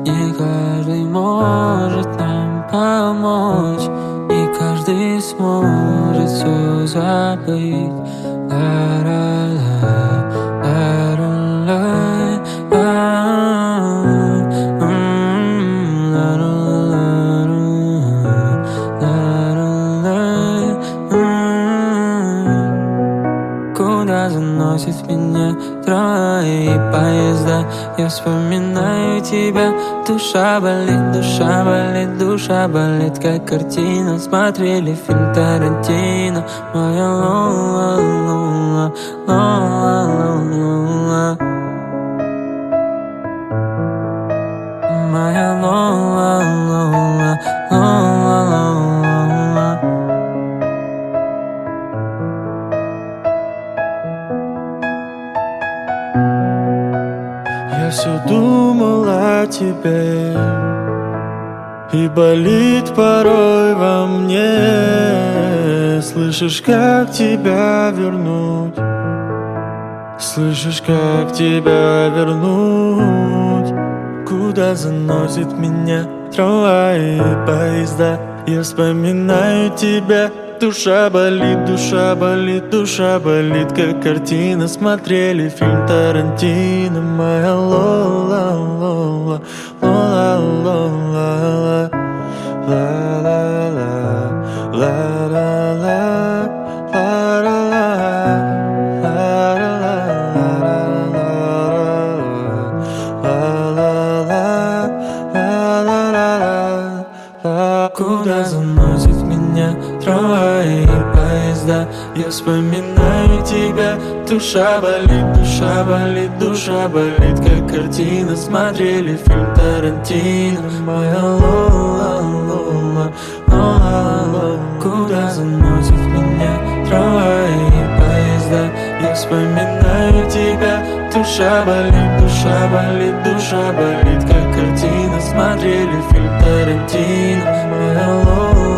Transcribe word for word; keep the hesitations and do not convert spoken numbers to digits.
Не каждый может нам помочь, не каждый сможет все забыть. Куда заносит меня трамваи и поезда? Я вспоминаю тебя. Душа болит, душа болит, душа болит, как картина. Смотрели фильм Тарантино. Моя Лола, Лола, Лола, Лола, моя Лола, Лола, Лола, Лола. Я все думал о тебе, и болит порой во мне. Слышишь, как тебя вернуть? Слышишь, как тебя вернуть? Куда заносит меня трамваи и поезда? Я вспоминаю тебя. Душа болит, душа болит, душа болит, как картина. Смотрели фильм Тарантино. Моя Лола, Лола, Лола, Лола, ла-ла-ла, ла-ла-ла, ла-ла-ла. Куда заносит меня трамваи и поезда? Я вспоминаю тебя. Душа болит, душа болит, душа болит, как картина. Смотрели фильм Тарантино. Моя Лола, Лола, Лола, Лола. Куда заносит меня трамваи и поезда? Я вспоминаю тебя. Душа болит, душа болит, душа болит, как картина. Смотрели фильм Тарантино. Моя Лола.